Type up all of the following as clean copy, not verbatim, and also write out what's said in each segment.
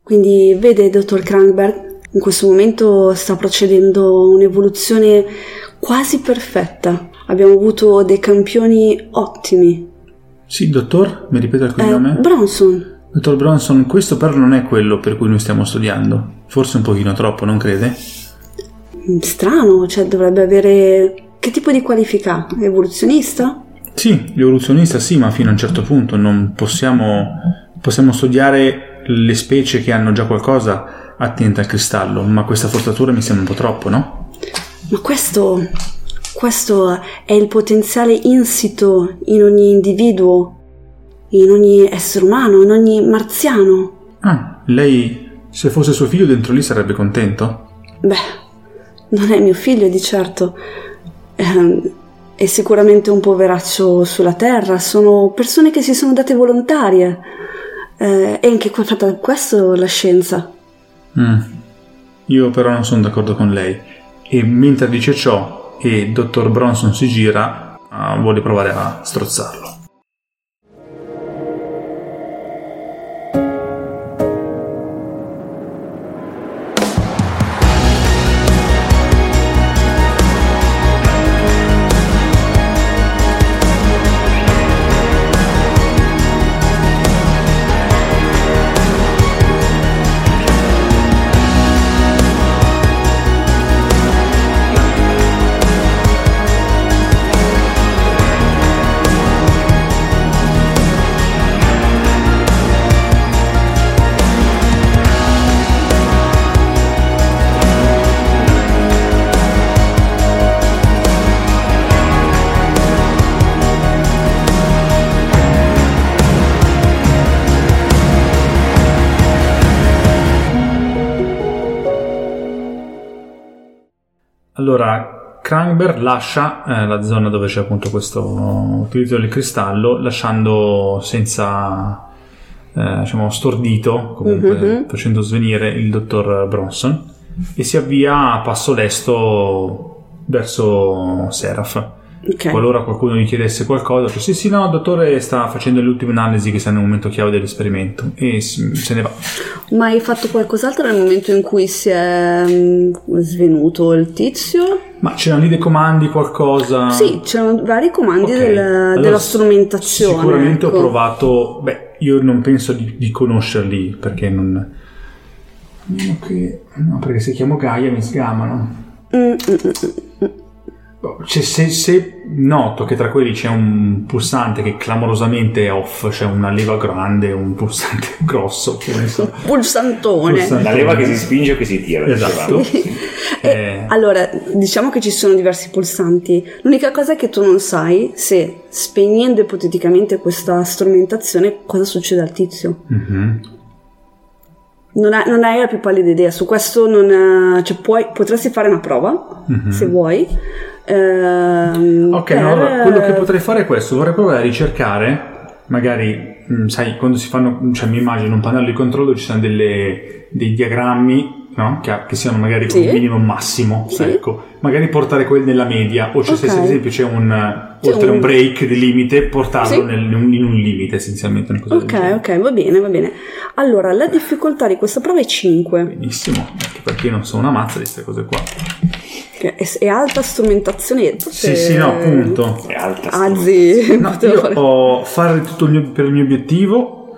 Quindi vede, dottor Krangberg, in questo momento sta procedendo un'evoluzione quasi perfetta. Abbiamo avuto dei campioni ottimi. Sì, dottor? Mi ripete il cognome? Bronson. Dottor Bronson, questo però non è quello per cui noi stiamo studiando. Forse un pochino troppo, non crede? Strano, cioè dovrebbe avere... Che tipo di qualifica? Evoluzionista? Sì, l'evoluzionista sì, ma fino a un certo punto non possiamo studiare le specie che hanno già qualcosa attinente al cristallo, ma questa forzatura mi sembra un po' troppo, no? Ma questo è il potenziale insito in ogni individuo, in ogni essere umano, in ogni marziano. Ah, lei, se fosse suo figlio dentro lì sarebbe contento? Beh, non è mio figlio di certo. È sicuramente un poveraccio sulla terra. Sono persone che si sono date volontarie. E anche fatta questo la scienza. Io però non sono d'accordo con lei. E mentre dice ciò e dottor Bronson si gira, vuole provare a strozzarlo. Allora, Krangberg lascia la zona dove c'è appunto questo utilizzo del cristallo, lasciando senza, stordito, comunque facendo svenire il dottor Bronson, e si avvia a passo lesto verso Seraph. Okay. Qualora qualcuno gli chiedesse qualcosa, dice sì, no, il dottore sta facendo le ultime analisi che sta nel momento chiave dell'esperimento, e se ne va. Ma hai fatto qualcos'altro nel momento in cui si è svenuto il tizio? Ma c'erano lì dei comandi, qualcosa? Sì, c'erano vari comandi della strumentazione. Sicuramente ecco. Ho provato, io non penso di conoscerli, perché non... No, perché se chiamo Gaia mi sgamano. Cioè, se noto che tra quelli c'è un pulsante che clamorosamente è off, c'è una leva grande, un pulsante grosso, Pulsantone. La leva che si spinge o che si tira. Esatto. Allora, diciamo che ci sono diversi pulsanti. L'unica cosa è che tu non sai se, spegnendo ipoteticamente questa strumentazione, cosa succede al tizio. Non hai la più pallida idea su questo. Potresti fare una prova se vuoi. Allora, quello che potrei fare è questo: vorrei provare a ricercare, magari, sai, quando si fanno, mi immagino un pannello di controllo, ci sono dei diagrammi, no? Che siano magari con un minimo massimo, ecco, magari portare quelli nella media, o se ad esempio c'è un break di limite, portarlo in un limite, essenzialmente una cosa del genere. Ok, va bene. Allora, la difficoltà di questa prova è 5. Benissimo, anche perché io non sono una mazza di queste cose qua. È alta strumentazione. Sì, no, appunto. È alta strumentazione. No, io ho fare tutto per il mio obiettivo.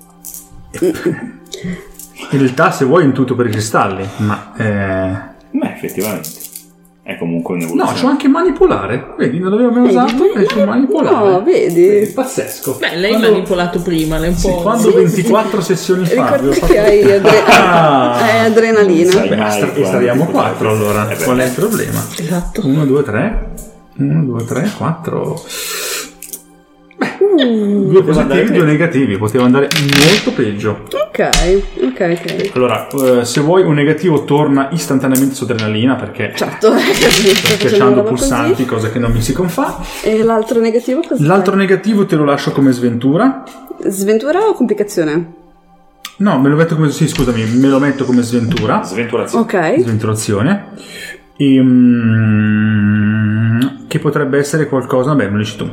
In realtà, se vuoi, in tutto per i cristalli, ma effettivamente è comunque un'evoluzione. No, c'ho anche manipolare. Vedi, non l'avevo mai usato e c'ho manipolare. No, vedi? È pazzesco. Beh, lei l'ha manipolato prima, lei un po'. Quando 24 sessioni fa. Ricordi che hai adrenalina. E stariamo 4 allora. Qual è il problema? Esatto. 1, 2, 3, 4. Due positivi, due negativi. Poteva andare molto peggio. Ok. Allora, se vuoi, un negativo torna istantaneamente su adrenalina, perché certo, sto schiacciando pulsanti, cosa che non mi si confà. E l'altro negativo cosa? L'altro negativo te lo lascio come sventura. Sventura o complicazione? No, me lo metto come sventura. Sventurazione. Ok. Sventurazione. Che potrebbe essere qualcosa, me lo dici tu.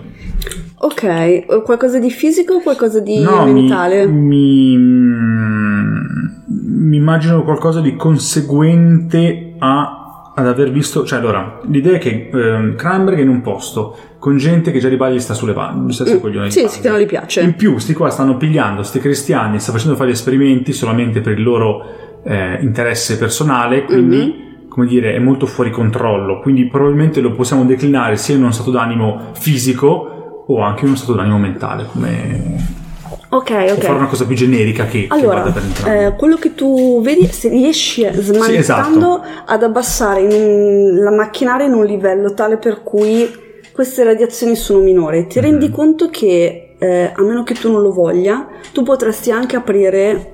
Ok, qualcosa di fisico o qualcosa di no, mentale? Mi mi immagino qualcosa di conseguente ad aver visto, cioè allora l'idea è che Cranberg è in un posto con gente che già di base gli sta sulle palle, sì, che non gli piace. In più sti qua stanno pigliando sti cristiani, sta facendo fare esperimenti solamente per il loro interesse personale, quindi come dire è molto fuori controllo, quindi probabilmente lo possiamo declinare sia in uno stato d'animo fisico o anche in uno stato d'animo mentale, come ok. fare una cosa più generica che allora, vada per entrambi. Quello che tu vedi, se riesci smanettando esatto, ad abbassare la macchinaria in un livello tale per cui queste radiazioni sono minori, ti rendi conto che a meno che tu non lo voglia, tu potresti anche aprire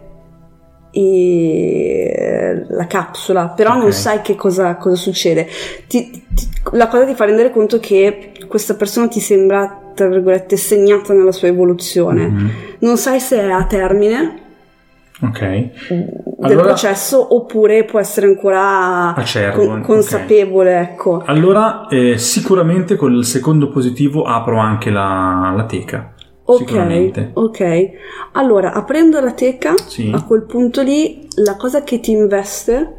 la capsula, però non sai che cosa succede. La cosa ti fa rendere conto che questa persona ti sembra, tra virgolette, segnata nella sua evoluzione. Non sai se è a termine del processo oppure può essere ancora acerbo, consapevole, ecco. Allora sicuramente col secondo positivo apro anche la teca. Ok. Allora, aprendo la teca, a quel punto lì, la cosa che ti investe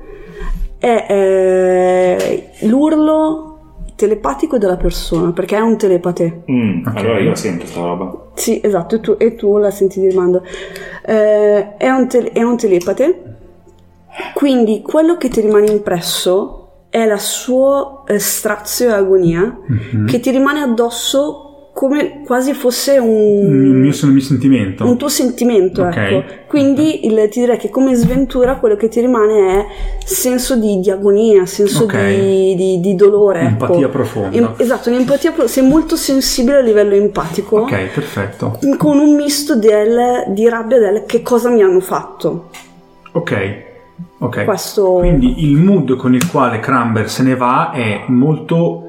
è l'urlo telepatico della persona, perché è un telepate. Allora io la sento sta roba. Sì, esatto, e tu la senti di rimando. È un telepate, quindi quello che ti rimane impresso è la sua strazio e agonia, che ti rimane addosso come quasi fosse un mio sentimento, un tuo sentimento, ecco. Quindi ti direi che come sventura quello che ti rimane è senso di agonia, senso di dolore, empatia profonda. Esatto, un'empatia sei molto sensibile a livello empatico. Ok, perfetto. Con un misto di rabbia del che cosa mi hanno fatto. Ok. Questo... Quindi il mood con il quale Cranberg se ne va è molto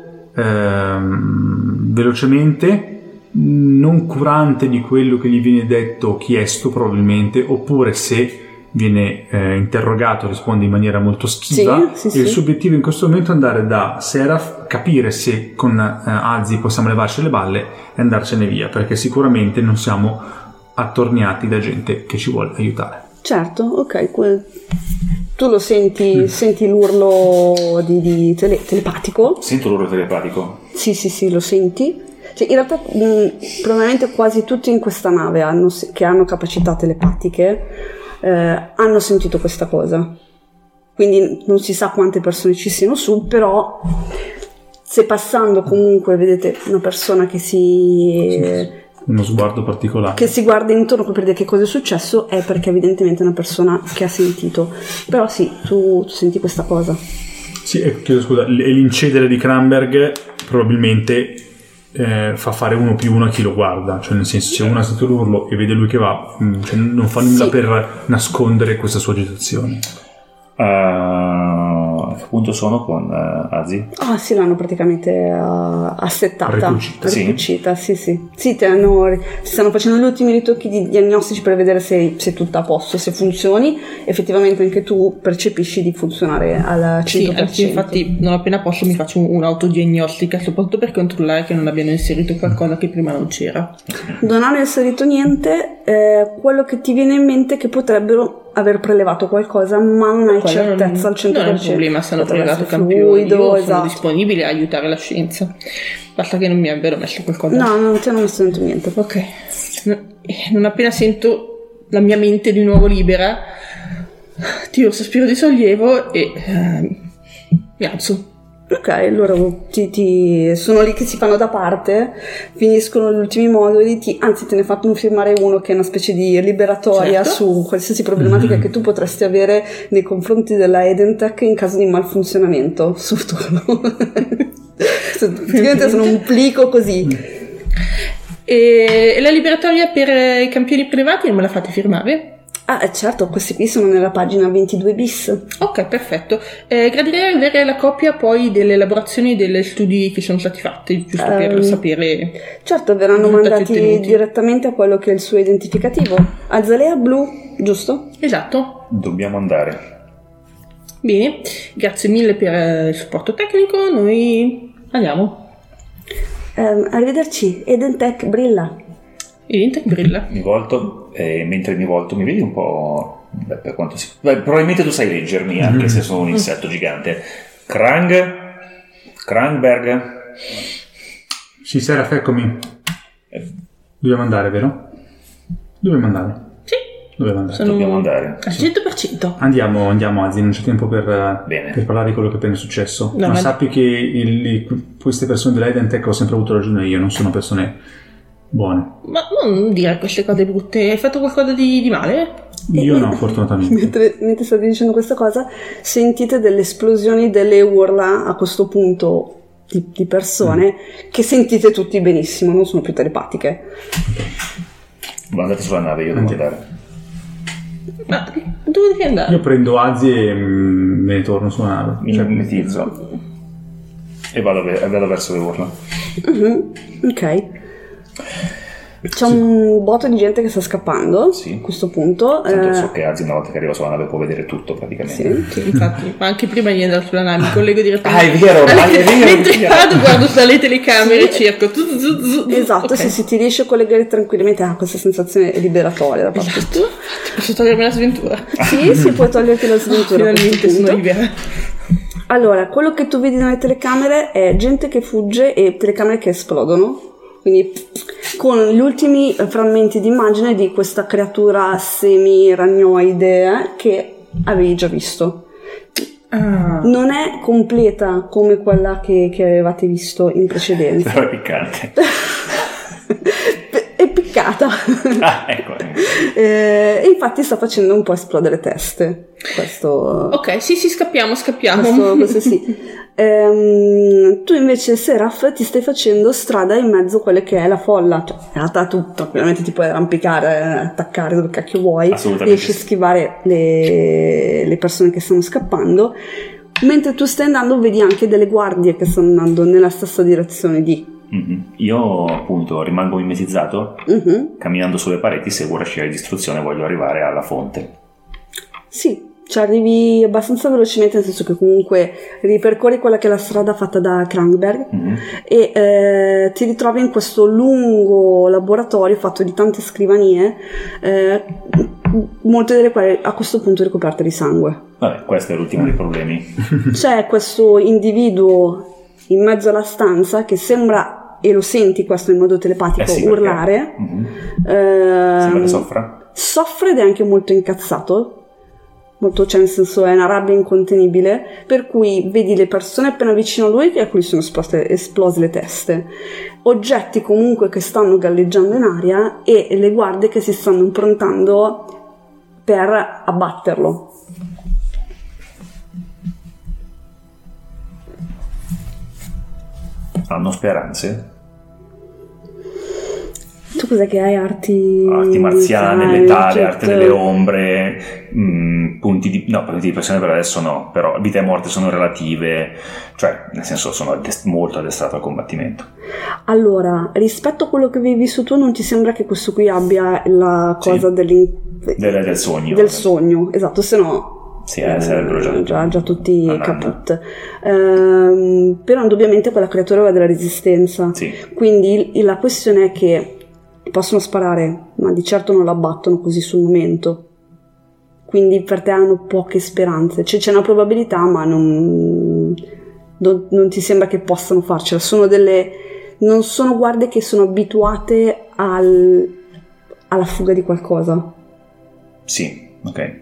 velocemente, non curante di quello che gli viene detto o chiesto probabilmente, oppure se viene interrogato risponde in maniera molto schiva. Sì. Il suo obiettivo in questo momento è andare da Seraph, capire se con Azzi possiamo levarci le balle e andarcene via, perché sicuramente non siamo attorniati da gente che ci vuole aiutare. Certo, ok. Tu lo senti l'urlo di telepatico? Sento l'urlo telepatico? Sì, lo senti. Cioè, in realtà probabilmente quasi tutti in questa nave che hanno capacità telepatiche hanno sentito questa cosa. Quindi non si sa quante persone ci siano su, però se passando comunque vedete una persona che uno sguardo particolare, che si guarda intorno per vedere che cosa è successo, è perché evidentemente è una persona che ha sentito. Però sì, tu senti questa cosa. Sì, chiedo scusa, e l'incedere di Cranberg probabilmente fa fare 1+1 a chi lo guarda, cioè nel senso, se uno ha sentito l'urlo e vede lui che va, cioè non fa nulla per nascondere questa sua agitazione. A che punto sono con Azzi? Sì, l'hanno praticamente assettata, ricucita. Sì. Sì, ti stanno facendo gli ultimi ritocchi diagnostici per vedere se è tutto a posto, se funzioni. Effettivamente anche tu percepisci di funzionare al 100%. Sì, infatti non appena posso mi faccio un'autodiagnostica, soprattutto per controllare che non abbiano inserito qualcosa che prima non c'era. Non hanno inserito niente, quello che ti viene in mente è che potrebbero aver prelevato qualcosa, ma non hai certezza al 100%. Non è un problema se hanno prelevato campioni, sono disponibile a aiutare la scienza, basta che non mi abbiano messo qualcosa. No, non ti hanno messo dentro niente. Ok, non appena sento la mia mente di nuovo libera, tiro un sospiro di sollievo e mi alzo. Ok, allora sono lì che si fanno da parte, finiscono gli ultimi moduli, anzi te ne fanno firmare uno che è una specie di liberatoria su qualsiasi problematica che tu potresti avere nei confronti della Edentech in caso di malfunzionamento su turno. Praticamente sono un plico così. E la liberatoria per i campioni privati non me la fate firmare? Certo, questi qui sono nella pagina 22 bis. Ok, perfetto. Gradirei avere la copia poi delle elaborazioni e degli studi che sono stati fatti, giusto per sapere. Certo, verranno mandati direttamente a quello che è il suo identificativo. Azalea blu, giusto? Esatto. Dobbiamo andare. Bene, grazie mille per il supporto tecnico, noi andiamo. Arrivederci, Edentech brilla. Edentech brilla. Mi volto e mentre mi volto mi vedi un po' per quanto probabilmente tu sai leggermi, anche se sono un insetto gigante. Krangberg. Sì, Seraf, eccomi. Dobbiamo andare, vero? Dobbiamo andare. Dobbiamo andare. Al 100%. Andiamo, Azzi, non c'è tempo per parlare di quello che è appena successo. No, ma sappi che queste persone dell'Identech ho sempre avuto ragione io, non sono persone buone. Ma non dire queste cose brutte. Hai fatto qualcosa di male? Io no, fortunatamente. Mentre state dicendo questa cosa, sentite delle esplosioni, delle urla a questo punto di persone che sentite tutti benissimo, non sono più telepatiche. Ma andate sulla nave, io devo andare. Ma dove devi andare? Io prendo Azzi e me ne torno sulla nave. Mi mimetizzo e vado verso le urla. Ok. C'è un botto di gente che sta scappando a questo punto. Tanto so che Azzi una volta che arriva sulla nave può vedere tutto praticamente. Sì, infatti, ma anche prima di andare sulla nave mi collego direttamente. È vero, mentre vado, guardo dalle telecamere e cerco. Esatto, okay. se ti riesci a collegare tranquillamente, questa sensazione è liberatoria da parte. Esatto. Ti posso togliermi la sventura? Sì, puoi toglierti la sventura. Finalmente sono libera. Allora, quello che tu vedi nelle telecamere è gente che fugge e telecamere che esplodono. Quindi con gli ultimi frammenti di immagine di questa creatura semi-ragnoide che avevi già visto. Non è completa come quella che avevate visto in precedenza. Però è piccante. È piccata. Ecco. E infatti sta facendo un po' esplodere teste. Questo... Ok, sì, scappiamo. Questo sì. Tu invece, Seraph, ti stai facendo strada in mezzo a quelle che è la folla. Cioè, in realtà tu tranquillamente ti puoi arrampicare, attaccare dove cacchio vuoi, riesci a schivare le persone che stanno scappando. Mentre tu stai andando vedi anche delle guardie che stanno andando nella stessa direzione di... Io appunto rimango mimetizzato, camminando sulle pareti, seguo la scia di distruzione, voglio arrivare alla fonte. Sì, ci arrivi abbastanza velocemente, nel senso che comunque ripercorri quella che è la strada fatta da Krangberg e ti ritrovi in questo lungo laboratorio fatto di tante scrivanie, molte delle quali a questo punto ricoperte di sangue. Vabbè, questo è l'ultimo dei problemi. C'è questo individuo in mezzo alla stanza che sembra, e lo senti questo in modo telepatico, urlare. Sembra che soffre ed è anche molto incazzato. Molto, cioè nel senso è una rabbia incontenibile, per cui vedi le persone appena vicino a lui a cui sono esplose le teste, oggetti comunque che stanno galleggiando in aria e le guardie che si stanno improntando per abbatterlo. Hanno speranze? Tu cos'è che hai? Arti marziane, letali, arte delle ombre, punti di pressione per adesso no, però vita e morte sono relative, cioè nel senso sono molto addestrato al combattimento. Allora, rispetto a quello che avevi visto tu, non ti sembra che questo qui abbia la cosa del sogno? Del sogno, esatto, se no... Sì, sarebbero già tutti caput. Però indubbiamente quella creatura aveva della resistenza. Sì. Quindi la questione è che possono sparare, ma di certo non l'abbattono così sul momento. Quindi per te hanno poche speranze. C'è una probabilità, ma non ti sembra che possano farcela. Non sono guardie che sono abituate alla fuga di qualcosa. Sì, ok.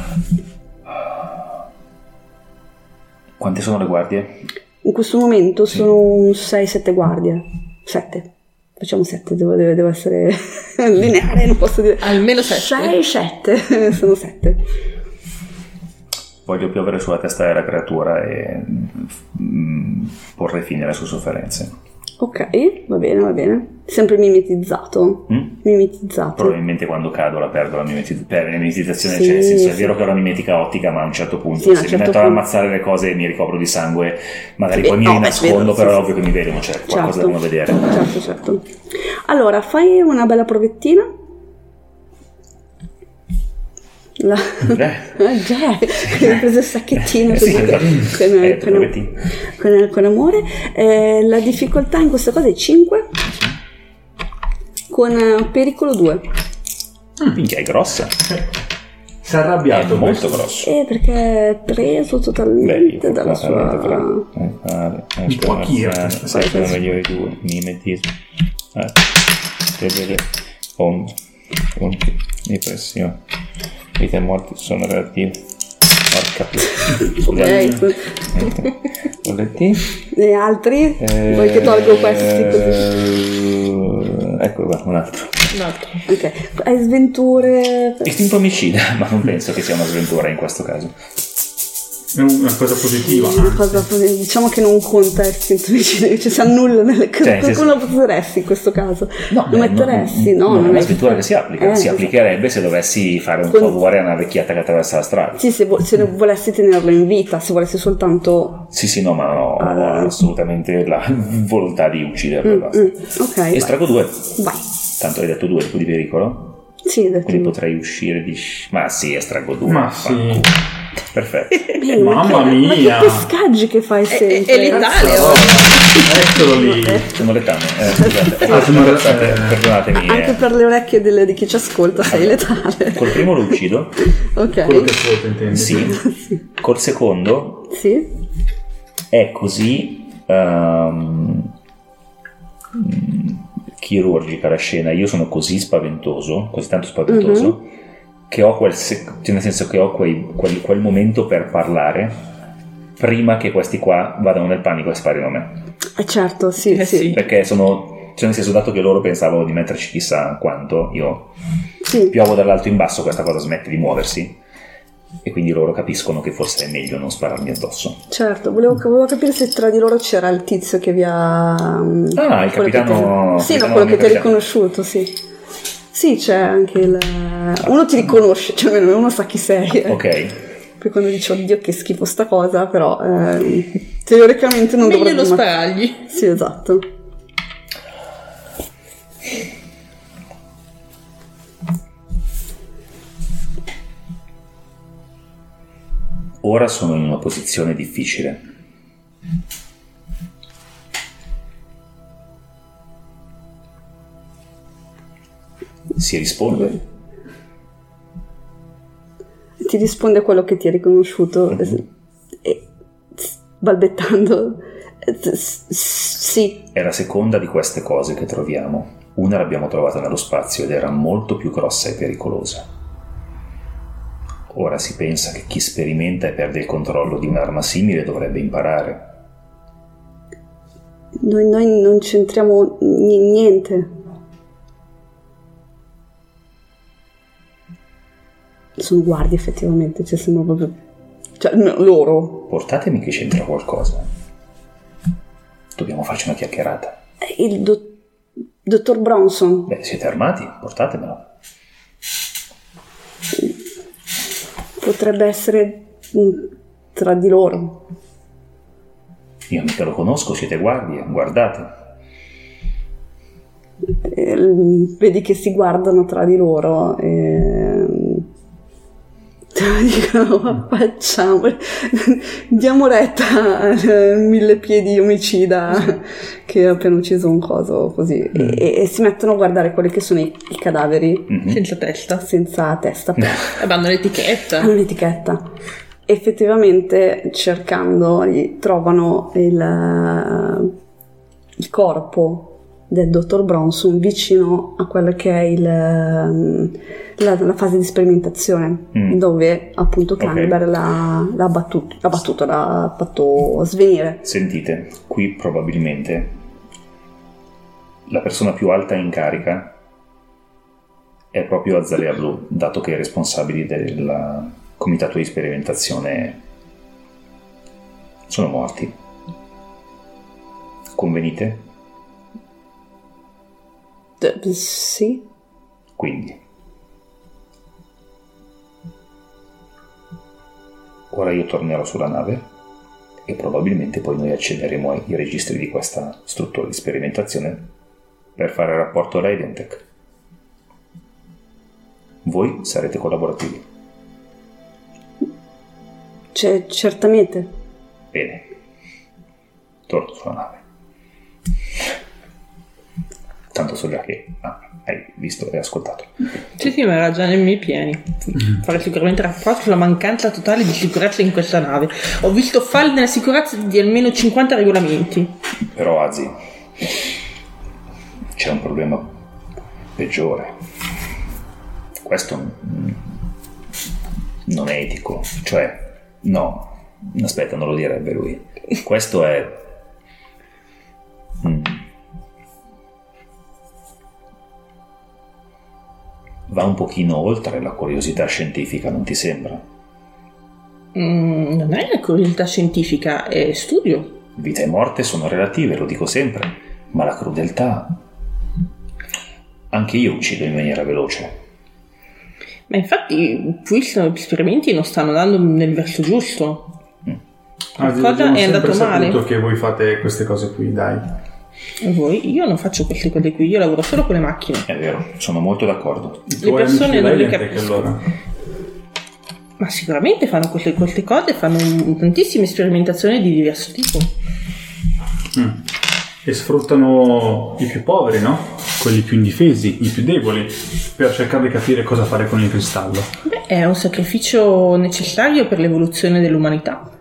Quante sono le guardie? In questo momento sono 6-7 guardie. 7. Facciamo 7, devo essere lineare, non posso dire. Almeno 7. 6-7, sono 7. Voglio piovere sulla testa della creatura e porre fine alle sue sofferenze. Ok, va bene. Sempre mimetizzato. Mimetizzato. Probabilmente quando cado la perdo la mimetizzazione, sì, cioè nel senso è vero che ho la mimetica ottica, ma a un certo punto se mi metto ad ammazzare le cose e mi ricopro di sangue, magari poi mi rinascondo, però è ovvio che mi vedono, c'è qualcosa da non vedere. Certo. Allora, fai una bella provettina. Hai preso il sacchettino con amore. La difficoltà in questa cosa è 5 con pericolo 2. Minchia, è grossa. Si è arrabbiato. È molto grosso. Perché è preso totalmente dalla sua... Un po' Akira. Sono migliori due. Mimetismo. Punti di pressione. Vita e morte sono relative. Porca puttana. E altri? Vuoi che tolgo questi così? Ecco qua, un altro. Ok. Hai sventure? Istinto omicida, ma non penso che sia una sventura in questo caso. È una cosa positiva. Diciamo che non conta istinto omicida, cioè si annulla nelle cose. Qualcuno lo potresti in questo caso? No, lo metteresti? No, non è una sventura che si applica. Si applicherebbe se dovessi fare un favore a una vecchietta che attraversa la strada. Sì, se volessi tenerlo in vita, se volessi soltanto... Sì, no, ma ho assolutamente la volontà di ucciderlo. Ok. Estraggo 2. Vai. Tanto hai detto 2 tipo di pericolo? Sì, ho detto. Quindi potrei uscire di... Ma sì, estraggo 2. Ma sì. Perfetto. Mamma mia. Ma che pescaggi che fai sempre. È letale. Eccolo lì. Sono letale. Scusate, perdonatemi. Anche per le orecchie di chi ci ascolta sei letale. Col primo lo uccido. Ok. Quello che ascolta, intendi? Sì. Col secondo Sì. è così chirurgica la scena. Io sono così spaventoso, così tanto spaventoso, che ho nel senso che ho quel momento per parlare prima che questi qua vadano nel panico e sparino a me. Certo, sì. Perché sono, cioè nel senso, dato che loro pensavano di metterci chissà quanto, io Sì. piovo dall'alto in basso, questa cosa smette di muoversi e quindi loro capiscono che forse è meglio non spararmi addosso. Certo, volevo capire se tra di loro c'era il tizio che vi ha... il capitano... Sì, quello che ti ha riconosciuto, sì. Sì, c'è anche uno ti riconosce, cioè almeno uno sa chi sei. Ok. Poi quando dici oddio che schifo sta cosa, però teoricamente non dovrebbe... Meglio non sparargli. Sì, esatto. Ora sono in una posizione difficile. Si risponde. Ti risponde quello che ti ha riconosciuto, balbettando. Sì. È la seconda di queste cose che troviamo. Una l'abbiamo trovata nello spazio ed era molto più grossa e pericolosa. Ora si pensa che chi sperimenta e perde il controllo di un'arma simile dovrebbe imparare. Noi non c'entriamo niente. Sono guardie effettivamente, cioè sembra proprio... Cioè, loro. Portatemi che c'entra qualcosa. Dobbiamo farci una chiacchierata. Il dottor Bronson. Beh, siete armati? Portatemelo. Potrebbe essere tra di loro. Io mica lo conosco, siete guardie, guardate. Vedi che si guardano tra di loro e... dicono facciamo, diamo retta al 1000 piedi omicida che ha appena ucciso un coso così e si mettono a guardare quelli che sono i cadaveri senza testa e hanno l'etichetta. Effettivamente cercando trovano il corpo del dottor Bronson vicino a quella che è la fase di sperimentazione dove appunto Cannibal l'ha fatto svenire. Sentite, qui probabilmente la persona più alta in carica è proprio Azalea Blu, dato che i responsabili del comitato di sperimentazione sono morti. Convenite? Sì. Quindi ora io tornerò sulla nave e probabilmente poi noi accenderemo i registri di questa struttura di sperimentazione per fare rapporto alla Identech. Voi sarete collaborativi. Certamente. Bene, torno sulla nave. Tanto so già che hai visto e ascoltato. Sì, ma era già nei miei piani fare sicuramente rapporto sulla mancanza totale di sicurezza in questa nave. Ho visto falli nella sicurezza di almeno 50 regolamenti. Però Azi, c'è un problema peggiore. Questo non è etico, cioè no, aspetta, non lo direbbe lui. Questo è va un pochino oltre la curiosità scientifica, non ti sembra? Non è curiosità scientifica, è studio. Vita e morte sono relative, lo dico sempre, ma la crudeltà... Anche io uccido in maniera veloce. Ma infatti questi esperimenti non stanno andando nel verso giusto. Qualcosa è andato male. Ho sempre saputo che voi fate queste cose qui, dai. Voi? Io non faccio queste cose qui, io lavoro solo con le macchine. È vero, sono molto d'accordo. Le persone non le capiscono. Allora. Ma sicuramente fanno queste cose, fanno tantissime sperimentazioni di diverso tipo. E sfruttano i più poveri, no? Quelli più indifesi, i più deboli, per cercare di capire cosa fare con il cristallo. Beh, è un sacrificio necessario per l'evoluzione dell'umanità.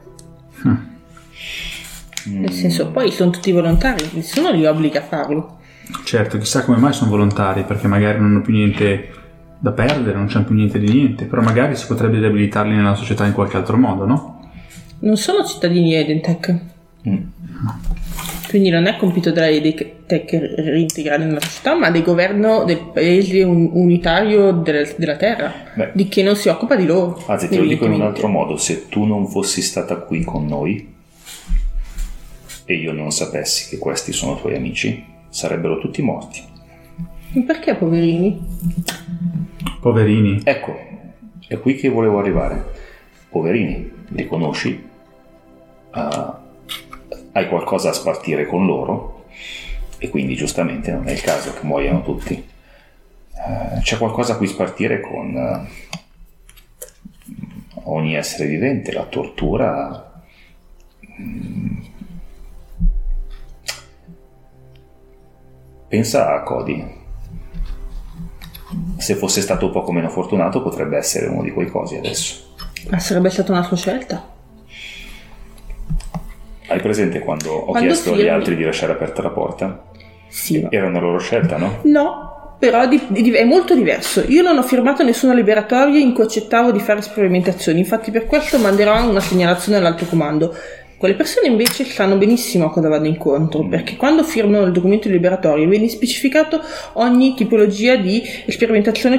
Nel senso, poi sono tutti volontari, nessuno li obbliga a farlo. Certo, chissà come mai sono volontari, perché magari non hanno più niente da perdere, non c'è più niente di niente, però magari si potrebbe riabilitarli nella società in qualche altro modo, no? Non sono cittadini Edentech. Quindi non è compito della Edentech reintegrare nella società, ma del governo del paese unitario della Terra. Beh, di che non si occupa di loro. Anzi, te lo dico in un altro modo: se tu non fossi stata qui con noi e io non sapessi che questi sono tuoi amici, sarebbero tutti morti. Perché poverini? Poverini. Ecco, è qui che volevo arrivare. Poverini, li conosci? Hai qualcosa a spartire con loro e quindi giustamente non è il caso che muoiano tutti. C'è qualcosa a cui spartire con ogni essere vivente. La tortura pensa a Cody. Se fosse stato un poco meno fortunato potrebbe essere uno di quei cosi adesso. Ma sarebbe stata una sua scelta. Hai presente quando ho chiesto agli altri di lasciare aperta la porta? Sì. Era una loro scelta, no? No, però è molto diverso. Io non ho firmato nessuna liberatoria in cui accettavo di fare sperimentazioni, infatti per questo manderò una segnalazione all'alto comando. Quelle persone invece sanno benissimo a cosa vanno incontro, perché quando firmano il documento di liberatorio viene specificato ogni tipologia di sperimentazione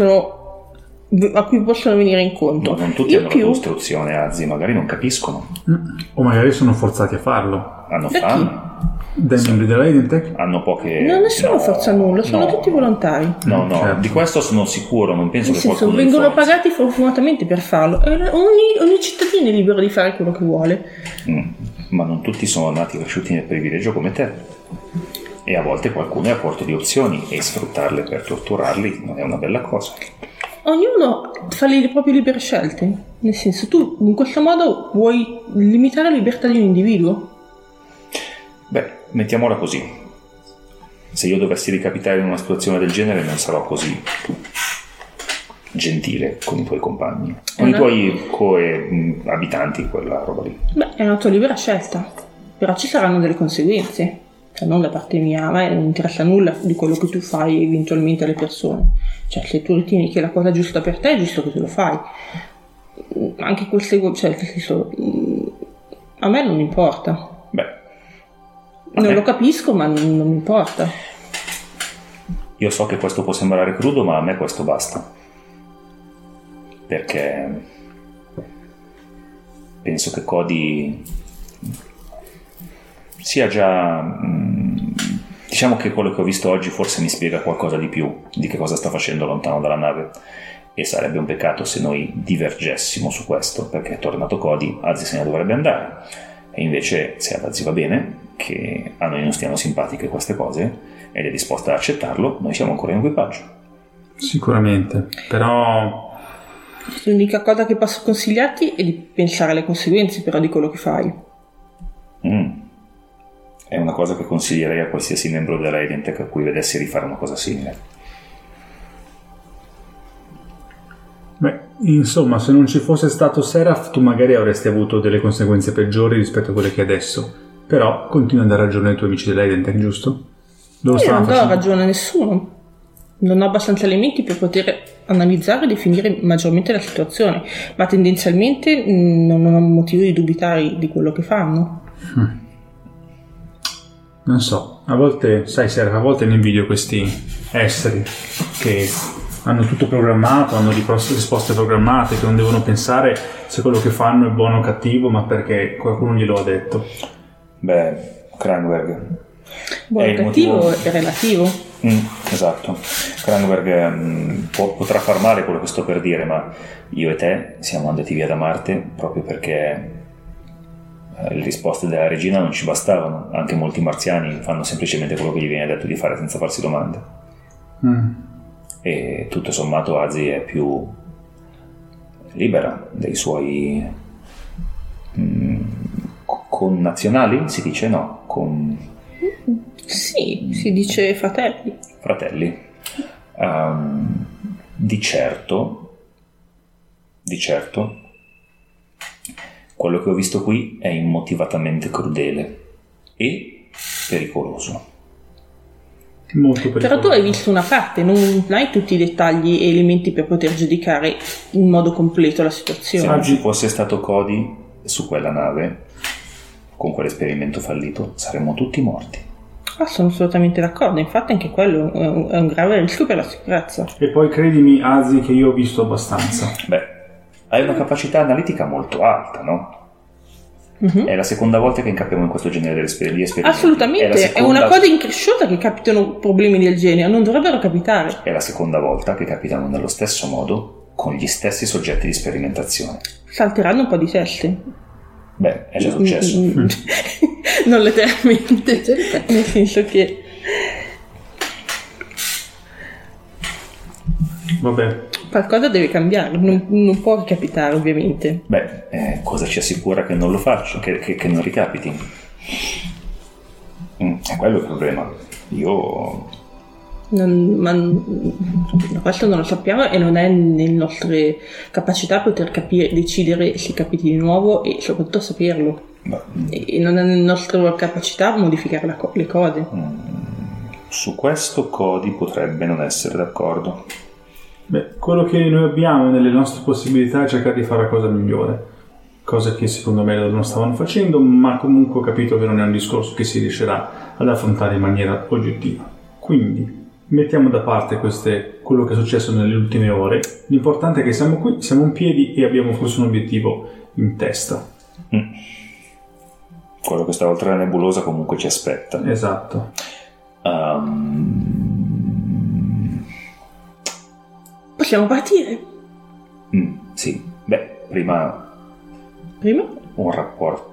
a cui possono venire incontro. Ma non tutti hanno la tua istruzione, Azzi, magari non capiscono. O magari sono forzati a farlo. Hanno Da fame. Dai membri della Edentech? Hanno poche... Non nessuno forza nulla, sono tutti volontari. No, Certo. Di questo sono sicuro, non penso Nel che senso, qualcuno vengono li forzi. pagati fortunatamente per farlo. Ogni cittadino è libero di fare quello che vuole. Ma non tutti sono nati e cresciuti nel privilegio come te. E a volte qualcuno è a corto di opzioni e sfruttarle per torturarli non è una bella cosa. Ognuno fa le proprie libere scelte. Nel senso, tu in questo modo vuoi limitare la libertà di un individuo? Beh, mettiamola così. Se io dovessi ricapitare in una situazione del genere non sarò così gentile con i tuoi compagni, con i tuoi coabitanti, quella roba lì. Beh, è una tua libera scelta, però ci saranno delle conseguenze, cioè non da parte mia. A me non interessa nulla di quello che tu fai eventualmente alle persone. Cioè, se tu ritieni che la cosa giusta per te è giusto che tu lo fai. Anche queste, cioè, a me non importa. Beh, non lo capisco, ma non mi importa. Io so che questo può sembrare crudo, ma a me questo basta. Perché penso che Cody sia già... diciamo che quello che ho visto oggi forse mi spiega qualcosa di più di che cosa sta facendo lontano dalla nave. E sarebbe un peccato se noi divergessimo su questo, perché è tornato Cody, Azzi se ne dovrebbe andare. E invece, se ad Azzi va bene, che a noi non stiano simpatiche queste cose, ed è disposta ad accettarlo, noi siamo ancora in equipaggio. Sicuramente, però... L'unica cosa che posso consigliarti è di pensare alle conseguenze però di quello che fai. È una cosa che consiglierei a qualsiasi membro della Edentech a cui vedessi rifare una cosa simile. Insomma, se non ci fosse stato Seraph, tu magari avresti avuto delle conseguenze peggiori rispetto a quelle che adesso. Però continui a dare ragione ai tuoi amici dell'Identech, giusto? Io non do ragione a nessuno. Non ho abbastanza elementi per poter analizzare e definire maggiormente la situazione, ma tendenzialmente non ho motivo di dubitare di quello che fanno. Non so, a volte, sai Seraph, a volte ne invidio questi esseri che hanno tutto programmato, hanno risposte programmate, che non devono pensare se quello che fanno è buono o cattivo, ma perché qualcuno glielo ha detto. Beh, Krangberg buono o cattivo è relativo. Esatto. Krangberg potrà far male quello che sto per dire, ma io e te siamo andati via da Marte proprio perché le risposte della regina non ci bastavano. Anche molti marziani fanno semplicemente quello che gli viene detto di fare senza farsi domande. E tutto sommato Azi è più libera dei suoi connazionali, si dice? No, sì, si dice fratelli. Di certo quello che ho visto qui è immotivatamente crudele e pericoloso. Molto pericoloso. Però tu hai visto una parte, non hai tutti i dettagli e elementi per poter giudicare in modo completo la situazione. Se non ci fosse stato Cody su quella nave con quell'esperimento fallito, saremmo tutti morti. Sono assolutamente d'accordo, infatti anche quello è un grave rischio per la sicurezza. E poi credimi, Azi, che io ho visto abbastanza. Beh, hai una capacità analitica molto alta, no? È la seconda volta che incappiamo in questo genere di esperimenti. Assolutamente, è una cosa incresciuta che capitano problemi del genere, non dovrebbero capitare. È la seconda volta che capitano nello stesso modo con gli stessi soggetti di sperimentazione. Salteranno un po' di teste. Beh, è già successo. Non letteralmente, nel senso che Vabbè, qualcosa deve cambiare, non può capitare ovviamente. Beh, cosa ci assicura che non lo faccio, che non ricapiti? È quello il problema. Questo non lo sappiamo e non è nelle nostre capacità poter capire, decidere se capiti di nuovo e soprattutto saperlo. E non è nelle nostre capacità modificare le cose. Su questo Cody potrebbe non essere d'accordo. Beh, quello che noi abbiamo nelle nostre possibilità è cercare di fare la cosa migliore, cosa che secondo me non stavano facendo, ma comunque ho capito che non è un discorso che si riuscirà ad affrontare in maniera oggettiva. Quindi mettiamo da parte quello che è successo nelle ultime ore. L'importante è che siamo qui, siamo in piedi e abbiamo forse un obiettivo in testa. Quello che sta oltre la nebulosa comunque ci aspetta. Esatto. Possiamo partire? Sì. Beh, prima? Un rapporto.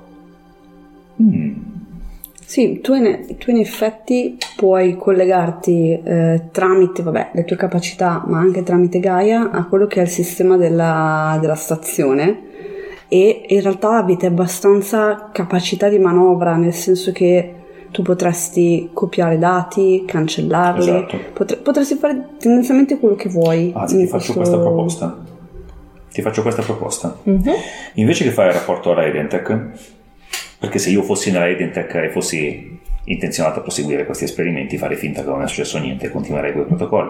Sì, tu in effetti puoi collegarti tramite le tue capacità, ma anche tramite Gaia, a quello che è il sistema della stazione, e in realtà avete abbastanza capacità di manovra, nel senso che tu potresti copiare dati, cancellarli, esatto. Potresti fare tendenzialmente quello che vuoi. Ti faccio questa proposta. Invece che fare il rapporto alla Identech, perché se io fossi nella Identech e fossi intenzionato a proseguire questi esperimenti, fare finta che non è successo niente e continuerei con i protocolli.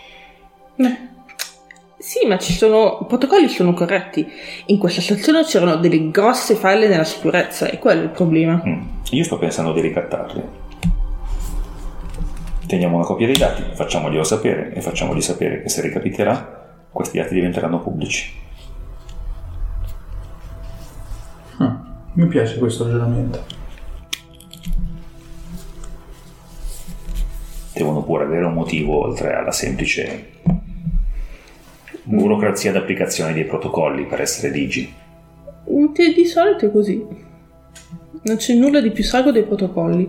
Sì, ma i protocolli sono corretti. In questa stazione c'erano delle grosse falle nella sicurezza e quello è il problema. Io sto pensando di ricattarli. Teniamo una copia dei dati, facciamoglielo sapere e facciamogli sapere che se ricapiterà questi dati diventeranno pubblici. Mi piace questo ragionamento. Devono pure avere un motivo oltre alla semplice burocrazia d'applicazione dei protocolli per essere ligi. Di solito è così. Non c'è nulla di più sago dei protocolli.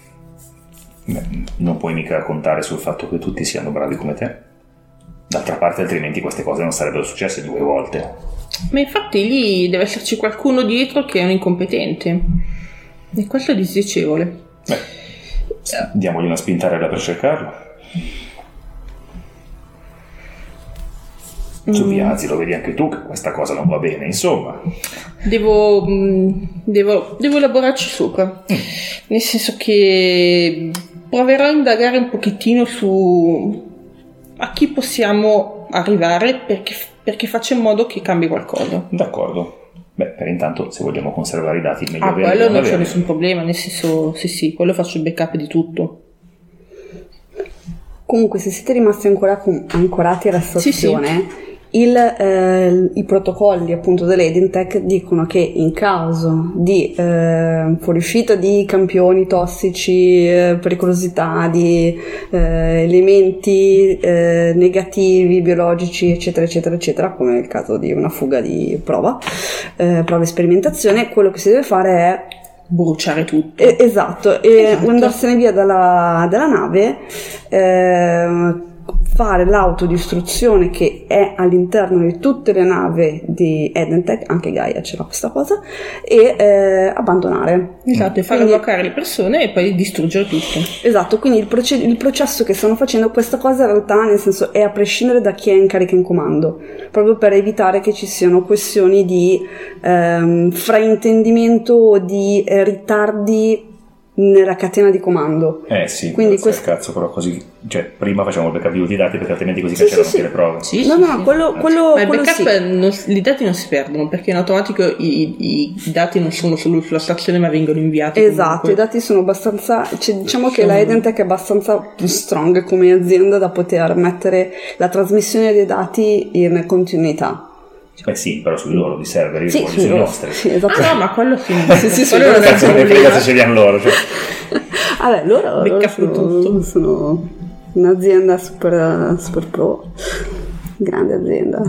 Non puoi mica contare sul fatto che tutti siano bravi come te. D'altra parte, altrimenti queste cose non sarebbero successe 2 volte. Ma infatti lì deve esserci qualcuno dietro che è un incompetente. E questo è disdicevole. Diamogli una spintarella per cercarlo. Su Viazzi lo vedi anche tu che questa cosa non va bene, insomma. Devo lavorarci sopra, nel senso che proverò a indagare un pochettino su a chi possiamo arrivare perché faccia in modo che cambi qualcosa. D'accordo. Beh, per intanto, se vogliamo conservare i dati, meglio quello non c'è nessun problema, nel senso, sì, quello faccio il backup di tutto. Comunque, se siete rimasti ancorati alla situazione, i protocolli appunto dell'Edintech dicono che in caso di fuoriuscita di campioni tossici, pericolosità di elementi negativi, biologici, eccetera, eccetera, eccetera, come nel caso di una fuga di prova sperimentazione, quello che si deve fare è bruciare tutto. Esatto, e andarsene via dalla nave, fare l'autodistruzione che è all'interno di tutte le navi di Edentech, anche Gaia ce l'ha questa cosa, e abbandonare. Esatto, e far bloccare le persone e poi distruggere tutto. Esatto, quindi il processo che stanno facendo, questa cosa in realtà, nel senso, è a prescindere da chi è in carica in comando, proprio per evitare che ci siano questioni di fraintendimento o di ritardi nella catena di comando. Sì, quindi cazzo, però così, cioè prima facciamo il backup di tutti i dati, perché altrimenti così cancellano tutte le prove. Quello ma il backup i dati non si perdono, perché in automatico i dati non sono solo sulla stazione ma vengono inviati. Esatto, comunque. I dati sono abbastanza, diciamo che la Edentech è abbastanza più strong come azienda da poter mettere la trasmissione dei dati in continuità. Sì, però sui loro di server, sui nostri. Sì, esatto. No, ma quello sì. Quello non è un problema se ce li hanno loro. Cioè. Vabbè, loro sono un'azienda super pro, grande azienda.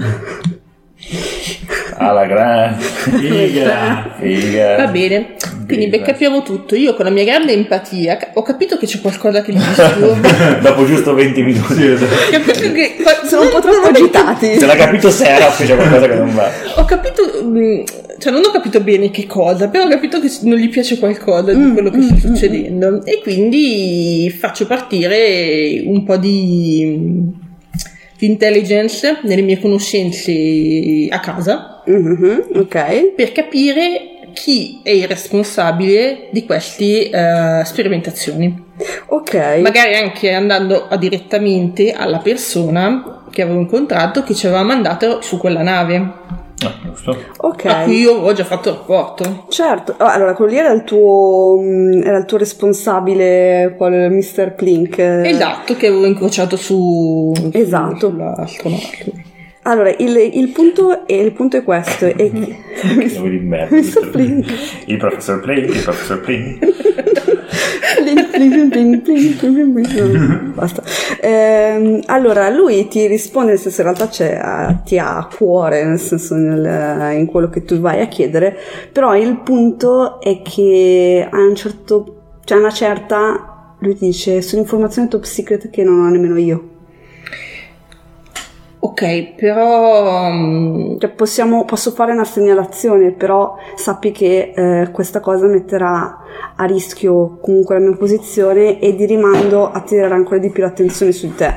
Alla grande figa. Va bene, quindi backupiamo tutto. Io con la mia grande empatia ho capito che c'è qualcosa che mi disturba. Dopo giusto 20 minuti capito che sono un po' troppo agitati. Se l'ha capito Seraph che c'è qualcosa che non va. Ho capito, cioè non ho capito bene che cosa, però ho capito che non gli piace qualcosa di quello che sta succedendo, e quindi faccio partire un po' di intelligence nelle mie conoscenze a casa, ok, per capire chi è il responsabile di queste sperimentazioni. Ok. Magari anche andando direttamente alla persona che avevo incontrato, che ci aveva mandato su quella nave. Giusto. Ok. A cui io ho già fatto rapporto. Certo. Allora, quello lì era il tuo responsabile, qual Mr. Plink. Esatto, che avevo incrociato esatto. sull'astronave. Allora, il punto è questo, è che nome di merda. Mr. Plink. Il professor Plink. Basta. Allora lui ti risponde, nel senso, in realtà ti ha a cuore, nel senso, in quello che tu vai a chiedere, però il punto è che a una certa lui ti dice: sono informazioni top secret che non ho nemmeno io. Ok, però posso fare una segnalazione, però sappi che questa cosa metterà a rischio comunque la mia posizione e di rimando attirerà ancora di più l'attenzione su te.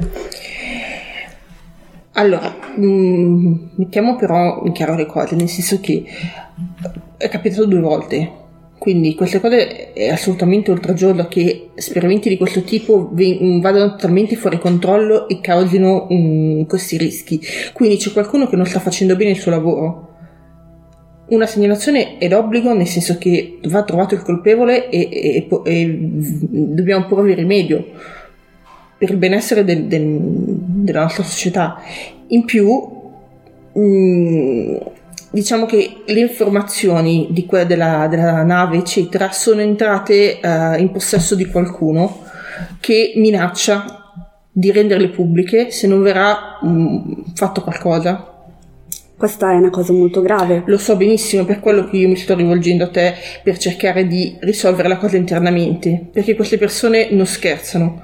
Allora, mettiamo però in chiaro le cose, nel senso che è capitato 2 volte. Quindi queste cose è assolutamente oltraggioso che esperimenti di questo tipo vadano totalmente fuori controllo e causino questi rischi. Quindi c'è qualcuno che non sta facendo bene il suo lavoro. Una segnalazione è d'obbligo, nel senso che va trovato il colpevole e dobbiamo porre rimedio per il benessere della nostra società. In più, diciamo che le informazioni di quella della nave eccetera sono entrate in possesso di qualcuno che minaccia di renderle pubbliche se non verrà fatto qualcosa. Questa è una cosa molto grave. Lo so benissimo, per quello che io mi sto rivolgendo a te, per cercare di risolvere la cosa internamente, perché queste persone non scherzano.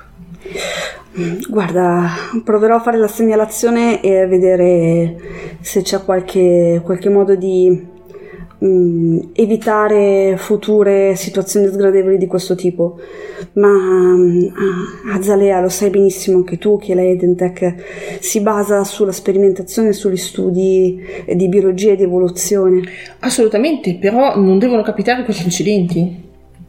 Guarda, proverò a fare la segnalazione e a vedere se c'è qualche modo di evitare future situazioni sgradevoli di questo tipo. Ma Azalea, lo sai benissimo anche tu che la Edentech si basa sulla sperimentazione, sugli studi di biologia e di evoluzione. Assolutamente, però non devono capitare questi incidenti.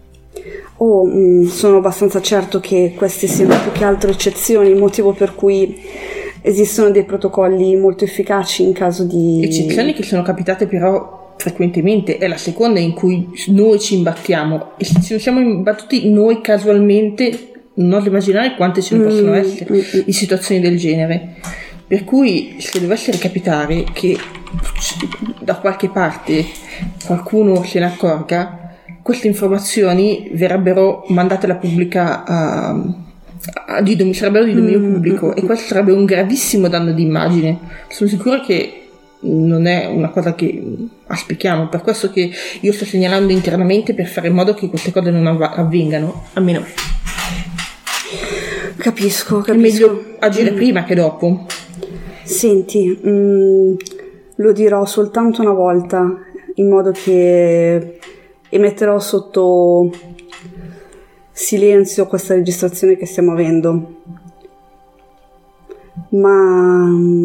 Sono abbastanza certo che queste siano più che altro eccezioni, motivo per cui esistono dei protocolli molto efficaci in caso di... Eccezioni che sono capitate però frequentemente, è la seconda in cui noi ci imbattiamo, e se ci siamo imbattuti noi casualmente non oso immaginare quante ce ne possono essere in situazioni del genere, per cui se dovesse ricapitare che da qualche parte qualcuno se ne accorga, queste informazioni verrebbero mandate alla pubblica sarebbero di dominio pubblico, e questo sarebbe un gravissimo danno di immagine. Sono sicura che non è una cosa che auspichiamo, per questo che io sto segnalando internamente per fare in modo che queste cose non avvengano, almeno capisco. È meglio agire prima che dopo. Senti, lo dirò soltanto una volta, in modo che emetterò sotto silenzio questa registrazione che stiamo avendo, ma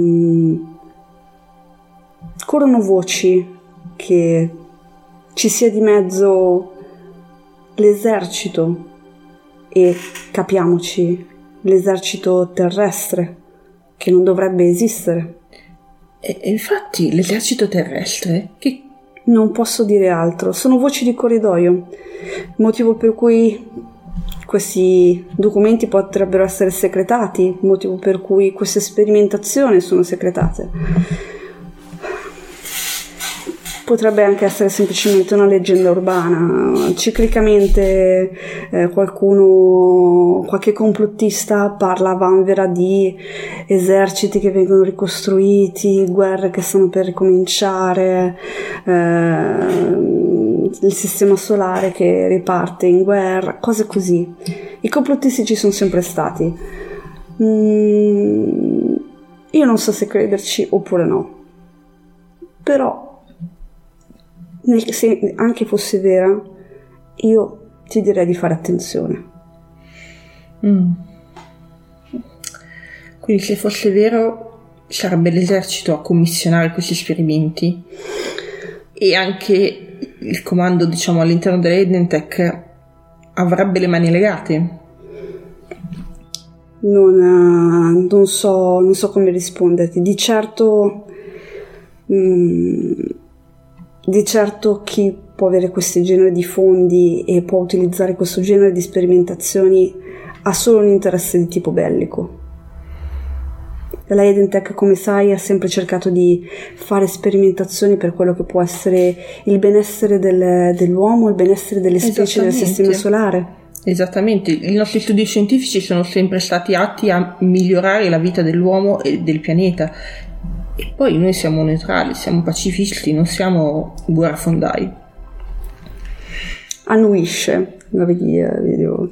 corrono voci che ci sia di mezzo l'esercito, e capiamoci, l'esercito terrestre, che non dovrebbe esistere. E infatti l'esercito terrestre che... Non posso dire altro, sono voci di corridoio, motivo per cui questi documenti potrebbero essere segretati, motivo per cui queste sperimentazioni sono segretate. Potrebbe anche essere semplicemente una leggenda urbana. Ciclicamente qualche complottista parla a vanvera di eserciti che vengono ricostruiti, guerre che stanno per ricominciare, il sistema solare che riparte in guerra, cose così. I complottisti ci sono sempre stati. Io non so se crederci oppure no, però se anche fosse vera, io ti direi di fare attenzione. Quindi se fosse vero sarebbe l'esercito a commissionare questi esperimenti, e anche il comando, diciamo, all'interno dell'Edentech avrebbe le mani legate. Non so come risponderti. Di certo chi può avere questo genere di fondi e può utilizzare questo genere di sperimentazioni ha solo un interesse di tipo bellico. La Edentech, come sai, ha sempre cercato di fare sperimentazioni per quello che può essere il benessere dell'uomo, il benessere delle specie del sistema solare. Esattamente, i nostri studi scientifici sono sempre stati atti a migliorare la vita dell'uomo e del pianeta. E poi noi siamo neutrali, siamo pacifisti, non siamo guerrafondai. Annuisce, la vedo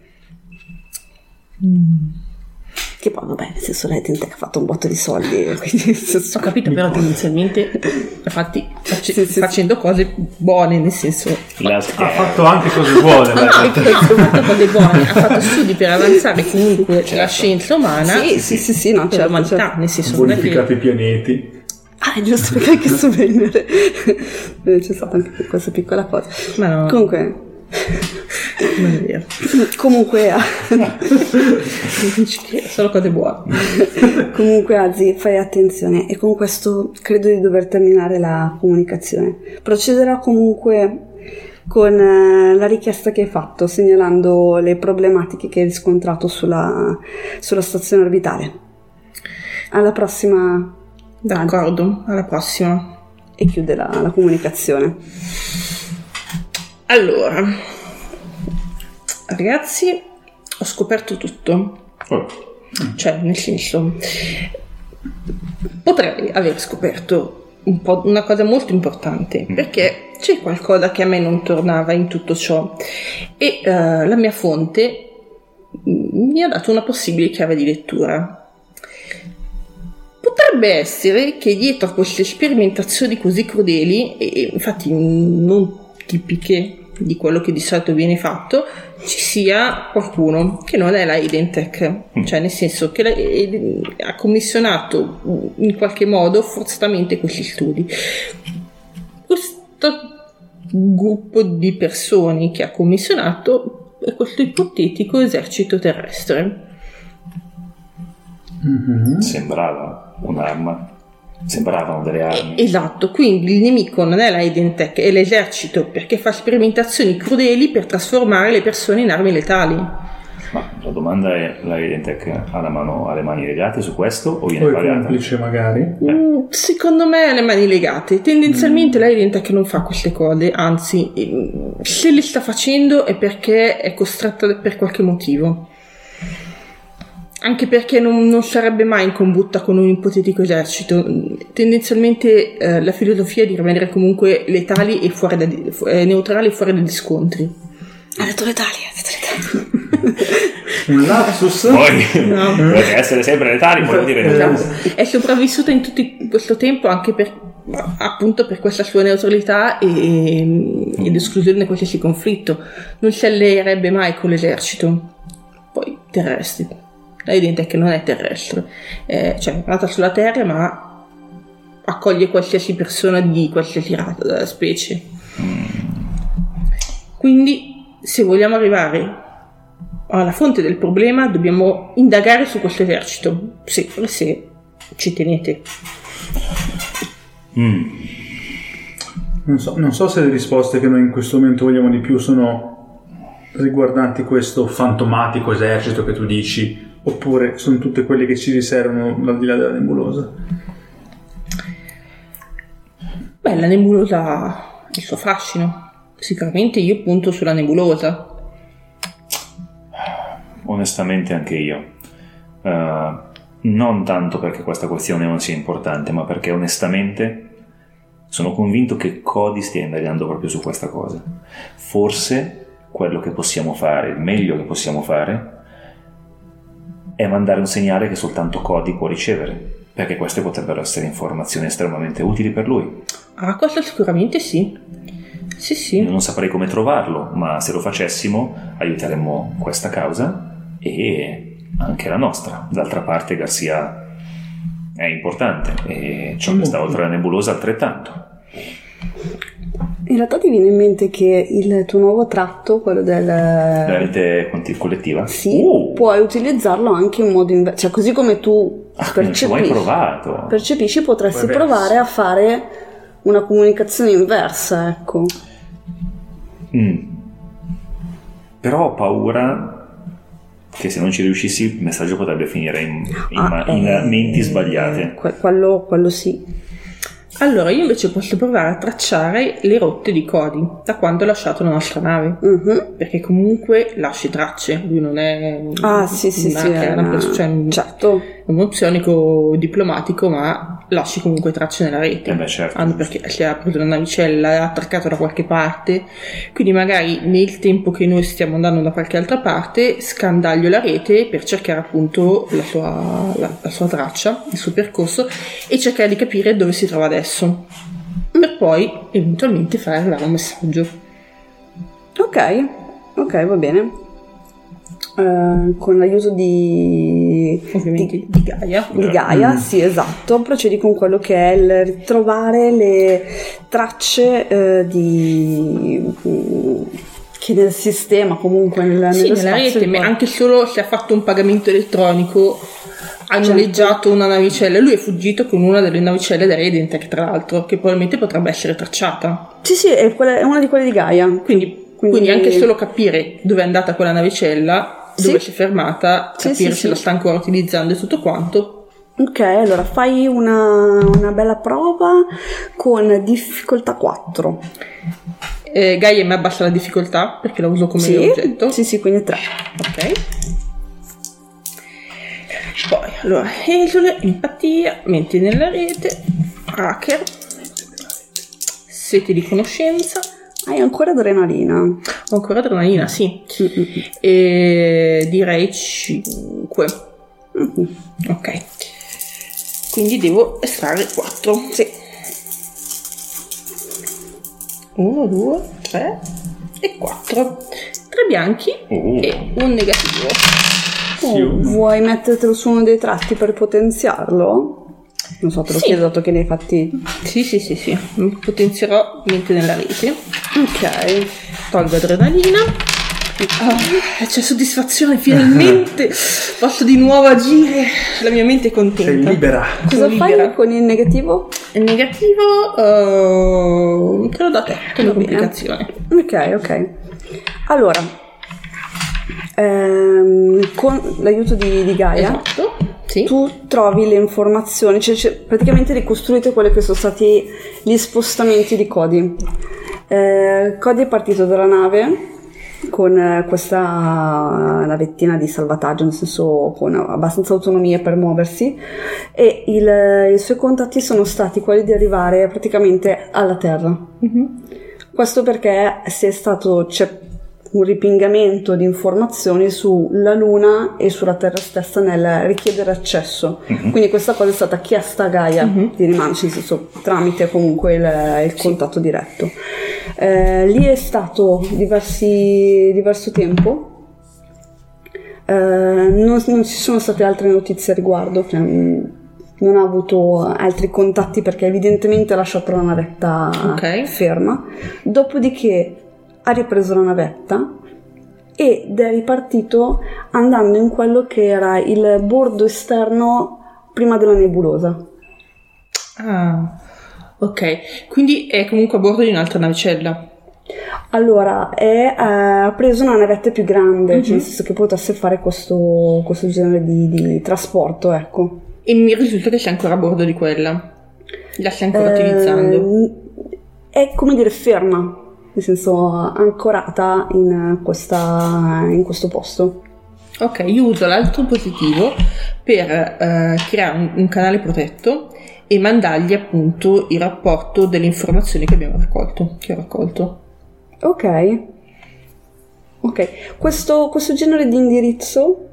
che poi vabbè, nel senso l'Edentech ha fatto un botto di soldi, quindi ho capito, però tendenzialmente infatti facendo cose buone, nel senso ha fatto anche cose buone, ha fatto cose buone, ha fatto studi per avanzare comunque la scienza umana, sì, no, per l'umanità, nel senso bonificato i pianeti. È giusto, perché anche su Venere c'è stata anche questa piccola cosa, ma no. Comunque non è vero. Comunque solo cose buone. Comunque Azi, fai attenzione, e con questo credo di dover terminare la comunicazione. Procederò comunque con la richiesta che hai fatto, segnalando le problematiche che hai riscontrato sulla stazione orbitale. Alla prossima. D'accordo, alla prossima. E chiude la comunicazione. Allora, ragazzi, ho scoperto tutto. Cioè, nel senso, potrei aver scoperto una cosa molto importante, perché c'è qualcosa che a me non tornava in tutto ciò, e la mia fonte mi ha dato una possibile chiave di lettura. Potrebbe essere che dietro a queste sperimentazioni così crudeli, e infatti non tipiche di quello che di solito viene fatto, ci sia qualcuno che non è la Identech, cioè nel senso che ha commissionato in qualche modo forzatamente questi studi. Questo gruppo di persone che ha commissionato è questo ipotetico esercito terrestre. Sembrava un'arma. Sembravano delle armi. Esatto, quindi il nemico non è la Identech, è l'esercito, perché fa sperimentazioni crudeli per trasformare le persone in armi letali. Ma la domanda è: la Identech ha le mani legate su questo o viene pagata? Complice magari? Secondo me ha le mani legate. Tendenzialmente la Identech non fa queste cose, anzi, se le sta facendo è perché è costretta per qualche motivo. Anche perché non sarebbe mai in combutta con un ipotetico esercito. Tendenzialmente la filosofia è di rimanere comunque letali e neutrali fuori dagli scontri. Ha detto letali. Un lapsus? Poi deve essere sempre letali, volevo dire neutrali. È sopravvissuta in tutto questo tempo anche appunto per questa sua neutralità ed esclusione da qualsiasi conflitto. Non si alleerebbe mai con l'esercito. Poi terrestri. La Identech non è terrestre, cioè è nata sulla Terra ma accoglie qualsiasi persona di qualsiasi specie. Quindi se vogliamo arrivare alla fonte del problema dobbiamo indagare su questo esercito, sempre se ci tenete. Non so se le risposte che noi in questo momento vogliamo di più sono riguardanti questo fantomatico esercito che tu dici, oppure sono tutte quelle che ci riservano al di là della nebulosa. Beh, la nebulosa ha il suo fascino. Sicuramente io punto sulla nebulosa. Onestamente anche io. Non tanto perché questa questione non sia importante, ma perché onestamente sono convinto che Cody stia indagando proprio su questa cosa. Forse quello che possiamo fare, il meglio che possiamo fare, è mandare un segnale che soltanto Cody può ricevere, perché queste potrebbero essere informazioni estremamente utili per lui. Ah, questo sicuramente sì. Sì. Io non saprei come trovarlo, ma se lo facessimo aiuteremmo questa causa e anche la nostra. D'altra parte Garcia è importante e ciò che sta oltre la nebulosa altrettanto. In realtà ti viene in mente che il tuo nuovo tratto, quello la rete collettiva? Sì, puoi utilizzarlo anche in modo inverso, cioè così come tu percepisci, potresti provare a fare una comunicazione inversa, ecco. Però ho paura che se non ci riuscissi il messaggio potrebbe finire in menti sbagliate. Quello sì. Allora io invece posso provare a tracciare le rotte di Cody da quando ha lasciato la nostra nave, perché comunque lasci tracce, lui non è certo, un psionico diplomatico, ma lasci comunque tracce nella rete. Certo. Perché si è preso una navicella, è attraccato da qualche parte, quindi magari nel tempo che noi stiamo andando da qualche altra parte scandaglio la rete per cercare appunto la sua traccia, il suo percorso, e cercare di capire dove si trova adesso, per poi eventualmente fare arrivare un messaggio. Ok, va bene. Con l'aiuto di Gaia. Di Gaia, sì, esatto. Procedi con quello che è il ritrovare le tracce che nel sistema, comunque nella rete, ma anche solo se ha fatto un pagamento elettronico, ha noleggiato una navicella. Lui è fuggito con una delle navicelle della Identech, tra l'altro, che probabilmente potrebbe essere tracciata. Sì, è una di quelle di Gaia. Quindi anche solo capire dove è andata quella navicella, dove si è fermata, capire se la sta ancora utilizzando e tutto quanto. Ok, allora fai una bella prova con difficoltà 4. Gaia mi abbassa la difficoltà perché la uso come oggetto. Sì, quindi 3. Ok. Poi, allora, esule, empatia, menti nella rete, hacker, sete di conoscenza. Hai ancora adrenalina? Ho ancora adrenalina, sì. E direi 5. Ok. Quindi devo estrarre 4. Sì. 1, 2, 3 e 4. 3 bianchi e un negativo. Vuoi mettertelo su uno dei tratti per potenziarlo? Non so, te lo chiedo dato che ne hai fatti. Sì. Potenzierò mente nella rete. Ok. Tolgo adrenalina. C'è soddisfazione, finalmente posso di nuovo agire. La mia mente è contenta. Sei libera. Cosa fai con il negativo? Il negativo te lo do a te, per l'applicazione. Ok. Allora, con l'aiuto di Gaia, esatto. Sì. Tu trovi le informazioni, cioè praticamente ricostruite quelli che sono stati gli spostamenti di Cody. Cody è partito dalla nave con questa navettina di salvataggio, nel senso con abbastanza autonomia per muoversi, e i suoi contatti sono stati quelli di arrivare praticamente alla Terra. Questo perché c'è un ripingamento di informazioni sulla Luna e sulla Terra stessa nel richiedere accesso. Quindi questa cosa è stata chiesta a Gaia di rimanere, nel senso, tramite comunque il contatto diretto. Lì è stato diverso tempo. Non ci sono state altre notizie a riguardo, cioè, non ha avuto altri contatti perché evidentemente ha lasciato la navetta ferma. Dopodiché ha ripreso la navetta ed è ripartito andando in quello che era il bordo esterno prima della nebulosa. Ah, ok. Quindi è comunque a bordo di un'altra navicella. Allora, ha preso una navetta più grande, cioè nel senso che potesse fare questo genere di trasporto, ecco. E mi risulta che sia ancora a bordo di quella. La stai ancora utilizzando? È come dire ferma. Nel senso ancorata in questo posto. Ok, io uso l'altro positivo per creare un canale protetto e mandargli appunto il rapporto delle informazioni che ho raccolto. Ok. Questo genere di indirizzo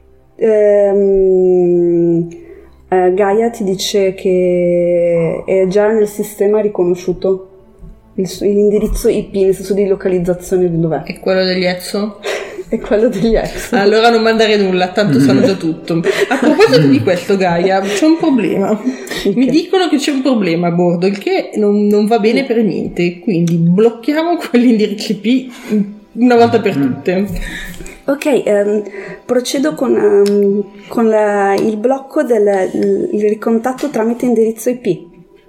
Gaia ti dice che è già nel sistema riconosciuto. L'indirizzo IP, nel senso di localizzazione di dov'è. È quello degli Exo? È quello degli Exo. Allora non mandare nulla, tanto sanno già tutto. A proposito di questo, Gaia, c'è un problema. Mi dicono che c'è un problema a bordo, il che non va bene per niente. Quindi blocchiamo quell'indirizzo IP una volta per tutte. Ok, procedo con il blocco il ricontatto tramite indirizzo IP.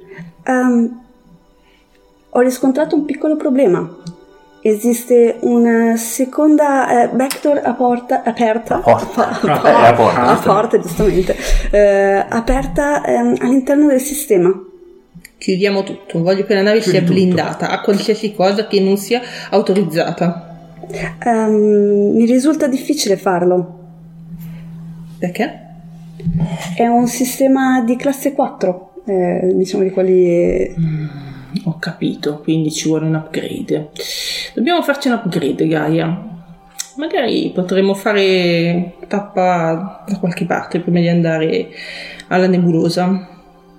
Ho riscontrato un piccolo problema. Esiste una seconda backdoor aperta, giustamente, aperta all'interno del sistema. Chiudiamo tutto. Voglio che la nave sia blindata a qualsiasi cosa che non sia autorizzata. Mi risulta difficile farlo. Perché? È un sistema di classe 4, diciamo di quelli... Ho capito, quindi ci vuole un upgrade. Dobbiamo farci un upgrade, Gaia. Magari potremmo fare tappa da qualche parte prima di andare alla nebulosa.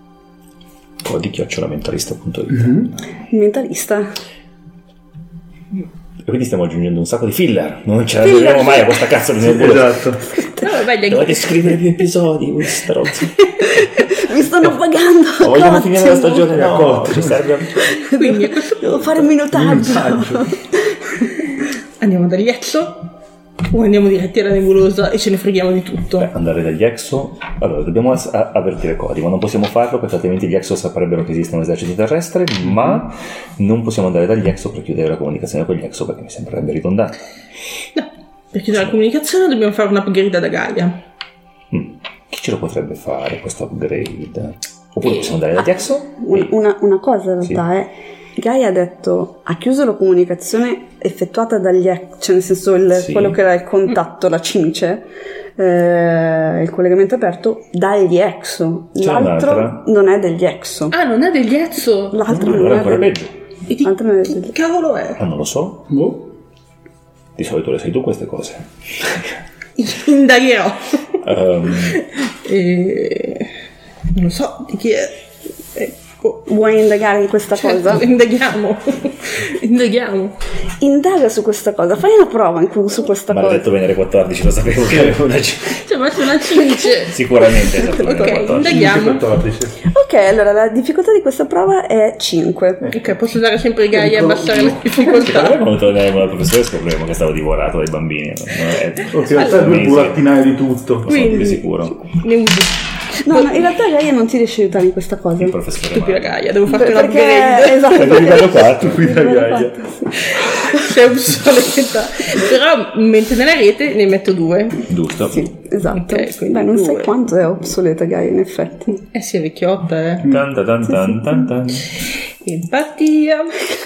Cody@mentalista.it. Mentalista. E quindi stiamo aggiungendo un sacco di filler. Non ce la arriviamo mai a questa cazzo di nebulosa. Esatto. Dovete scrivere più episodi, voi stronzi. Mi stanno pagando. Vogliamo finire la stagione? No, ci serve. Quindi devo fare un minutaggio. Andiamo dagli Exo o andiamo diretti alla nebulosa e ce ne freghiamo di tutto? Andare dagli Exo. Allora, dobbiamo avvertire Cody, ma non possiamo farlo perché altrimenti gli Exo saprebbero che esiste un esercito terrestre, ma non possiamo andare dagli Exo per chiudere la comunicazione con gli Exo perché mi sembrerebbe ridondante. No, per chiudere la comunicazione dobbiamo fare un upgrade da Gaia. Chi ce lo potrebbe fare questo upgrade? Oppure possiamo andare dagli Exo? Una cosa in realtà è Gaia ha chiuso la comunicazione effettuata dagli Exo, cioè nel senso quello che era il contatto, la cimice, il collegamento aperto dagli Exo. L'altro non è degli Exo. Ah, non è degli Exo? L'altro non allora è ancora peggio. E che cavolo è? Non lo so. Di solito le sai tu queste cose. Non lo so di chi è. Vuoi indagare in questa cosa? Indaghiamo. Indaga su questa cosa, fai una prova su questa cosa. Maledetto Venere 14, lo sapevo che avevo una 5. Cioè, ma c'è una 5. Sicuramente, esatto. Ok, indaghiamo. 14. Ok, allora la difficoltà di questa prova è 5. Ok, posso dare sempre i gai e abbassare la difficoltà. Quando torneremo al professore scopriamo che stavo divorato dai bambini. Ho tirato due burattinai di tutto. Quindi, di sicuro. Ne uso. No, in realtà Gaia non ti riesce a aiutare in questa cosa. Il professore Stupida Gaia, devo farti un Perché upgrade. esatto, È di livello 4. Guida Gaia. Sei obsoleta. Però mentre nella rete ne metto 2. Giusto. sì, esatto. Ok, quindi Beh, non sai 2. quanto è obsoleta Gaia in effetti. Eh sì, è vecchiotta, Tan tan tan tan tan. Empatia.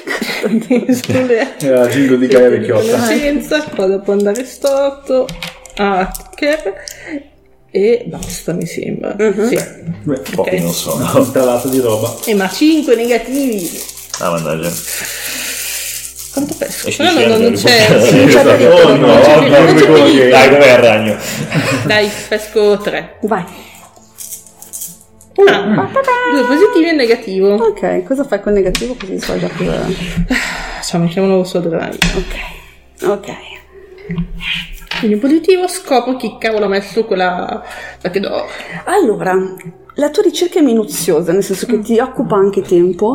Era jingle di Gaia vecchiotta. Senza, qua dopo andare storto. Hacker. E basta, mi sembra. Sì. Beh, Pochi non sono. installato di roba. Ma 5 negativi. Ah, mannaggia. Quanto pesco? E Però ci non c'è. Oh no, Dai, dov'è il ragno? Dai, pesco 3. Vai. 2 positivi e un negativo. Ok, cosa fai col negativo così so già cosa... Cioè, mettiamo un nuovo sodrai. Ok. Quindi positivo, scopro chi cavolo ha messo quella che do. Allora, la tua ricerca è minuziosa, nel senso che ti occupa anche tempo,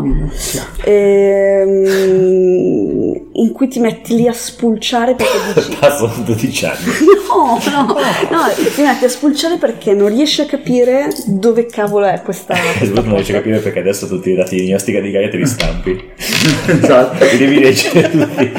in cui ti metti lì a spulciare perché dici... Passano 12 anni. No, ti metti a spulciare perché non riesci a capire dove cavolo è questa Non riesci a capire perché adesso tutti i dati di diagnostica di Gaia te li stampi. Esatto. E devi leggere tutti.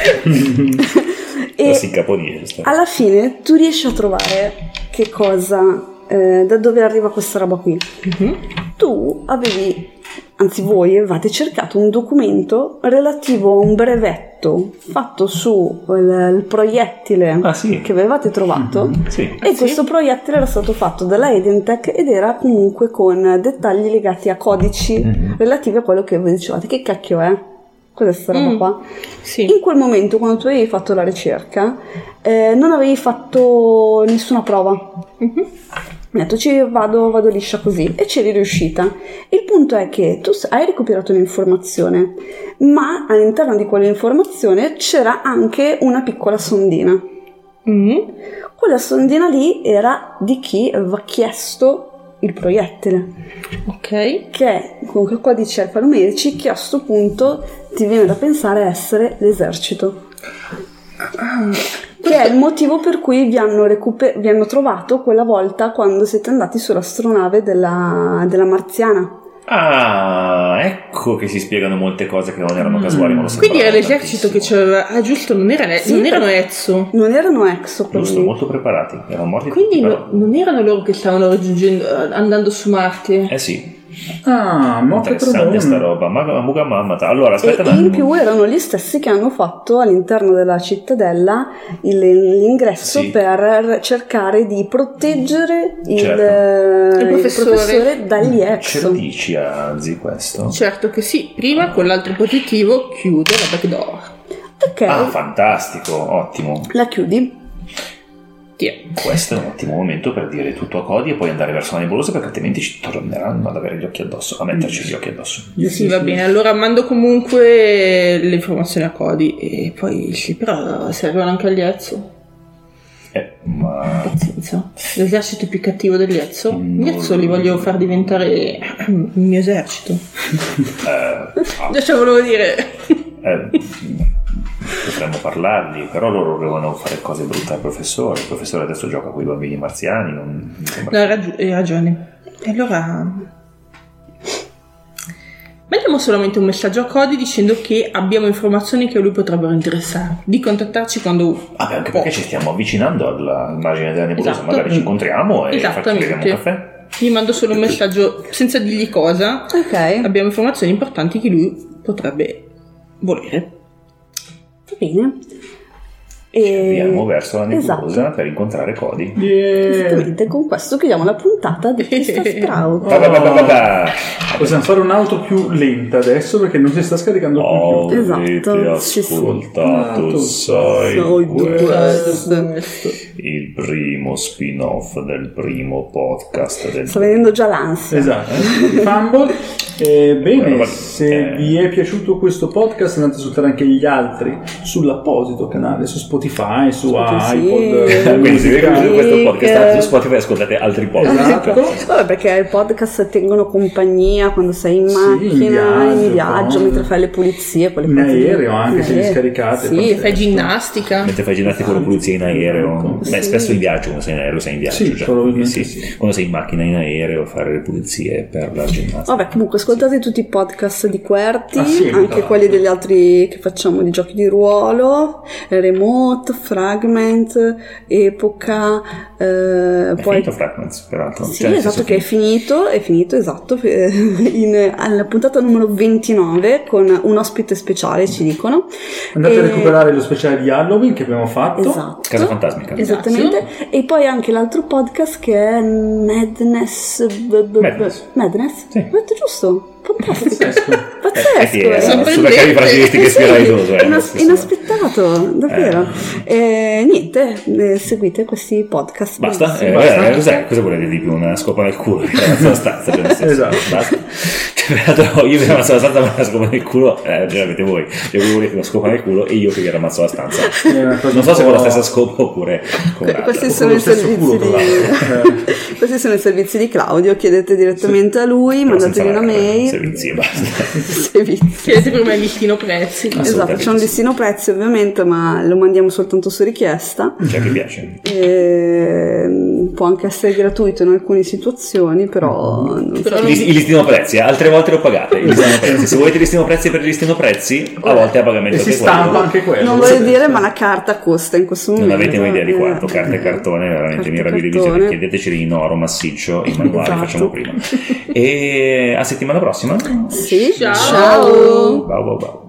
E si incaponisce. alla fine tu riesci a trovare che cosa, da dove arriva questa roba qui. Tu avevi, anzi voi avevate cercato un documento relativo a un brevetto fatto su il proiettile che avevate trovato, e questo proiettile era stato fatto dalla Edentech ed era comunque con dettagli legati a codici relativi a quello che voi dicevate. Che cacchio è? Cos'è questa roba qua? Sì. In quel momento, quando tu avevi fatto la ricerca, non avevi fatto nessuna prova. Mi hai detto, vado liscia così, e c'eri riuscita. Il punto è che tu hai recuperato un'informazione, ma all'interno di quell'informazione c'era anche una piccola sondina. Quella sondina lì era di chi aveva chiesto il proiettile, Ok. che comunque qua dice alfanumerici, che a sto punto ti viene da pensare essere l'esercito, che è il motivo per cui vi hanno trovato quella volta quando siete andati sull'astronave della marziana. Ah, ecco che si spiegano molte cose che non erano casuali, ma lo sapevamo. Quindi era l'esercito che c'aveva. Ah, giusto, non erano Ezzo. Non erano Exo, Giusto, molto preparati, erano morti Quindi tutti, però. non erano loro che stavano raggiungendo, andando su Marte. Eh sì, Ah, molto interessante sta roba. Mamma. Allora, aspetta un E in attimo. più erano gli stessi che hanno fatto all'interno della cittadella l'ingresso per cercare di proteggere il professore dagli Ce Exo. lo dici, Anzi, questo? Certo che sì, prima con l'altro positivo chiude la backdoor. Ok, Ah, fantastico, ottimo. la chiudi. Questo è un ottimo momento per dire tutto a Cody e poi andare verso la nebulosa, perché altrimenti ci torneranno ad avere gli occhi addosso, a metterci gli occhi addosso. Sì, va bene, allora mando comunque le informazioni a Cody e poi sì, però servono anche agli Ezzo. Ma Pazienza. L'esercito più cattivo degli Ezzo? Gli Ezzo li voglio far diventare il mio esercito. Già ce lo volevo dire. potremmo parlargli, però loro devono fare cose brutte al professore. Il professore adesso gioca con i bambini marziani, non mi sembra. No, hai ragione. E allora mandiamo solamente un messaggio a Cody dicendo che abbiamo informazioni che a lui potrebbero interessare, di contattarci quando Anche perché ci stiamo avvicinando all'immagine della nebulosa. Esatto. Magari ci incontriamo e beviamo un caffè. Gli mando solo un messaggio senza dirgli cosa. Ok. Abbiamo informazioni importanti che lui potrebbe volere. Va bene. Ci avviamo verso la nebulosa per incontrare Cody. Esattamente, con questo chiudiamo la puntata di Pista Sprout. Possiamo fare un'auto più lenta adesso perché non si sta scaricando più. Esatto. Ascoltato, sai questo. Il primo spin-off del primo podcast del sta venendo già l'ansia. Esatto, Fumble. Bene, se vi è piaciuto questo podcast andate a ascoltare anche gli altri sull'apposito canale, su Spotify, su iPod. Quindi se vi è piaciuto questo podcast su Spotify ascoltate altri podcast. Vabbè, perché i podcast tengono compagnia quando sei in macchina, in viaggio, mentre fai le pulizie, in aereo anche se li scaricate. Sì, fai ginnastica. Mentre fai ginnastica con le pulizie in aereo. Beh, spesso in viaggio, quando sei in aereo sei in viaggio. Sì, probabilmente sì. Quando sei in macchina in aereo fare le pulizie per la ginnastica. Vabbè, comunque ascoltate tutti i podcast di Querti, anche quelli degli altri che facciamo di giochi di ruolo, Remote, Fragment, Epoca, poi finito Fragments peraltro. Sì, esatto, che è finito esatto, alla puntata numero 29 con un ospite speciale, ci dicono. Andate a recuperare lo speciale di Halloween che abbiamo fatto. Esatto. Casa Fantasmica. Esattamente. E poi anche l'altro podcast che è Madness. Sì. Ho detto giusto? Fantastico. Pazzesco. Super califragilistiche spiralidoso. Inaspettato, davvero. Niente, seguite questi podcast. Basta? Cosa volete di più? Una scopa nel culo? Una stanza. Esatto. Basta. Io vi ammazzo la stanza, ma una scopa nel culo ce l'avete voi. Cioè voi volete una scopa nel culo e io che vi ammazzo la stanza. Non so se con la stessa scopa oppure con questi sono i servizi di Claudio. Chiedete direttamente a lui, mandategli una mail. Servizi e basta. Chiedete prima il listino prezzi. Esatto, c'è un listino prezzi ovviamente, ma lo mandiamo soltanto su richiesta. Già che piace. Può anche essere gratuito in alcune situazioni, però il listino prezzi altre volte lo pagate. Il listino prezzi. Se volete il listino prezzi per il listino prezzi, a volte a pagamento. E si stampa anche quello. Non voglio dire, ma la carta costa in questo momento. Non avete un'idea di quanto carta e cartone veramente mirabilissimo. Chiedeteceli in oro massiccio, i manuali facciamo prima. E a settimana prossima. Sì, ciao. Bau bau bau.